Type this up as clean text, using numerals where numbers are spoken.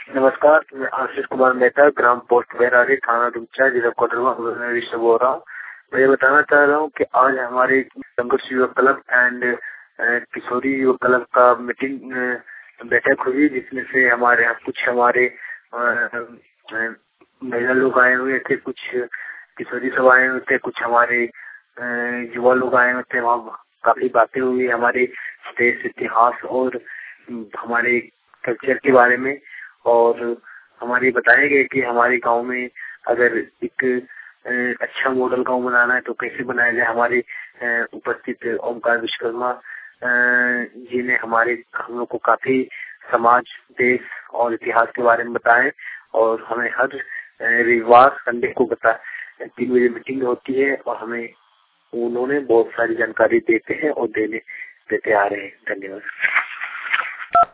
नमस्कार, मैं आशीष कुमार मेहता, ग्राम पोस्ट बैरारी, थाना डुमचा, जिला कोडरमा से बोल रहा हूँ। मैं ये बताना चाह रहा हूँ कि आज हमारे संघर्ष युवक क्लब एंड किशोरी युवक क्लब का मीटिंग बैठक हुई, जिसमें से हमारे यहाँ कुछ हमारे महिला लोग आए हुए थे, कुछ किशोरी सब आए हुए थे, कुछ हमारे युवा लोग आए हुए थे। वहाँ काफी बातें हुई हमारे देश इतिहास और हमारे कल्चर के बारे में, और हमारे बताया गया कि हमारे गांव में अगर एक अच्छा मॉडल गांव बनाना है तो कैसे बनाया जाए। हमारे उपस्थित ओमकार विश्वकर्मा जी ने हम लोग को काफी समाज, देश और इतिहास के बारे में बताए, और हमें हर रविवार संडे को 3 बजे मीटिंग होती है, और हमें उन्होंने बहुत सारी जानकारी देते हैं और देते आ रहे हैं। धन्यवाद।